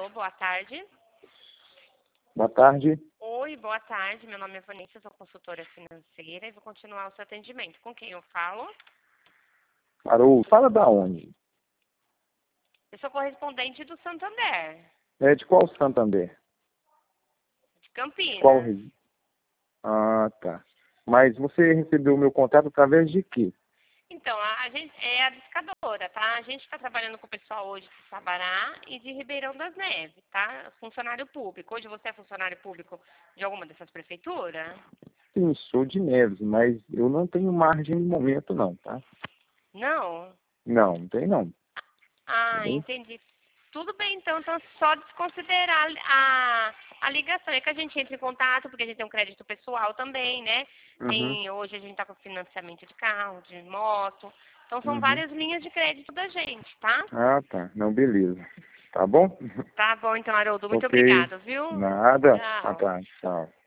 Alô, boa tarde. Boa tarde. Oi, boa tarde. Meu nome é Vanessa, sou consultora financeira e vou continuar o seu atendimento. Com quem eu falo? Haroldo, fala da onde? Eu sou correspondente do Santander, É de qual Santander? de De qual Campinas. região? Ah, tá. Mas você recebeu o meu contato através de quê? Então, a gente é a discadora, tá? A gente está trabalhando com o pessoal hoje de Sabará e de Ribeirão das Neves, tá? Funcionário público. Hoje você é funcionário público de alguma dessas prefeituras? Sim, sou de Neves, mas eu não tenho margem no momento não, tá? Não? Não, não tem não. Tá Ah, bem? entendi. Tudo bem, então só desconsiderar a ligação. É que a gente entra em contato, porque a gente tem um crédito pessoal também, né? Uhum, Hoje a gente está com financiamento de carro, de moto. Então são uhum. várias linhas de crédito da gente, tá? Ah, tá. Não, beleza. Tá bom? Tá bom, então, Haroldo. Muito Ok. obrigada, viu? Nada. Ah, Tchau. tá. Tchau.